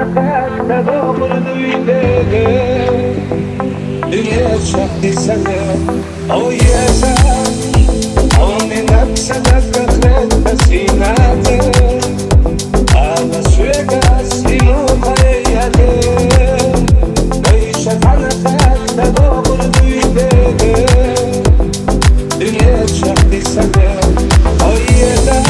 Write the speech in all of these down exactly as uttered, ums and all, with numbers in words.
نفاك تدور دويدك دنيا شفتي سنة أو ياسا عمري نفسك دخلت بسيناتك على سويقة سينو خيالك ليش عنفاك تدور دويدك دنيا شفتي سنة أو ياسا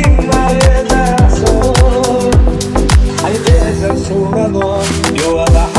You're